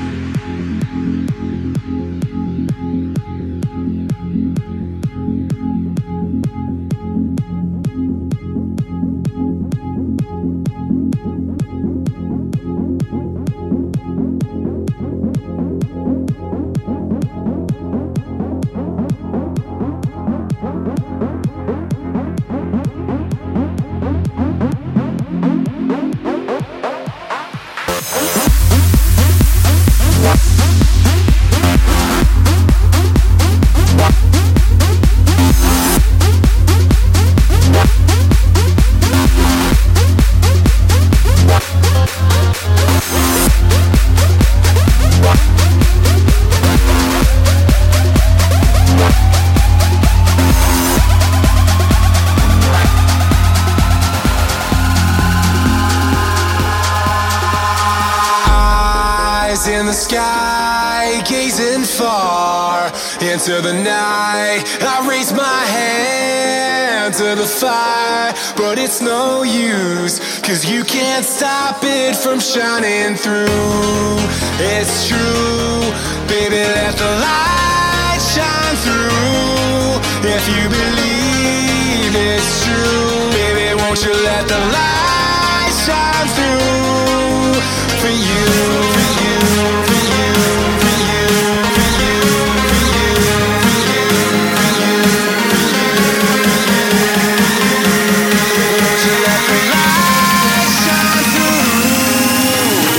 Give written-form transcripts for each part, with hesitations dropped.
In the sky, gazing far into the night, I raise my hand to the fire, but it's no use, 'cause you can't stop it from shining through. It's true, baby, let the light shine through. If you believe it's true, baby, won't you let the light shine through for you, for you, for you, for you, for you, for you, for you, for you, won't you let the light shine through?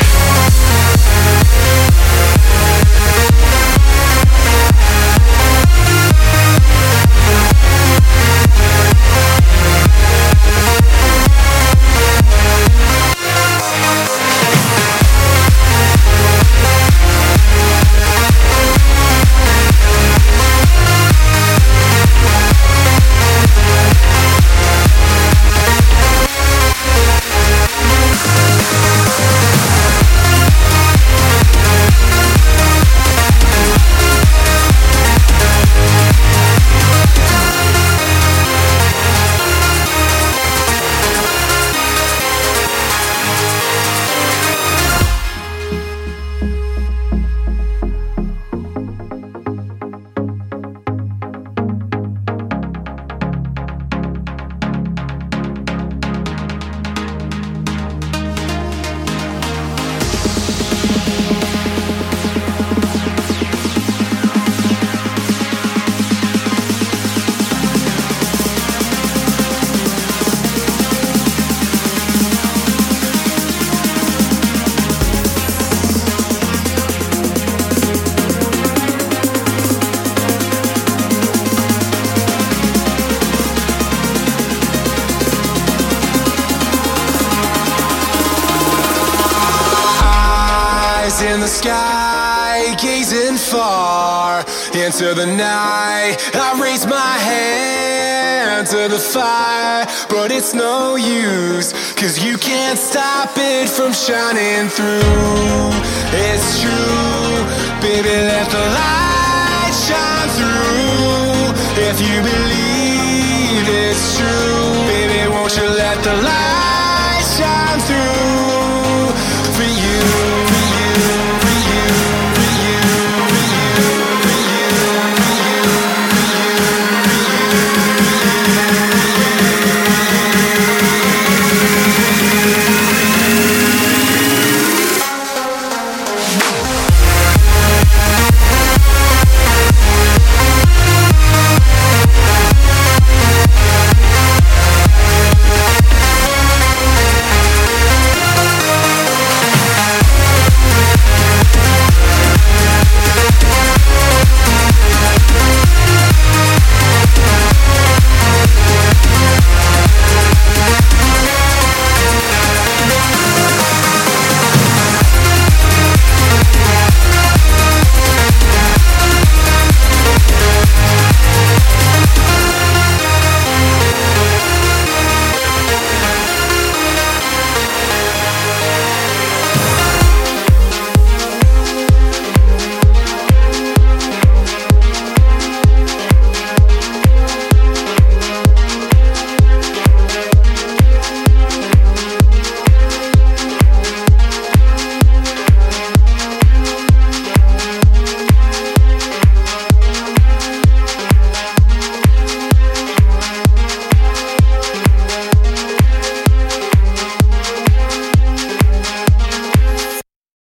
In the sky, gazing far into the night, I raise my hand to the fire, but it's no use, 'cause you can't stop it from shining through. It's true, baby, let the light shine through. If you believe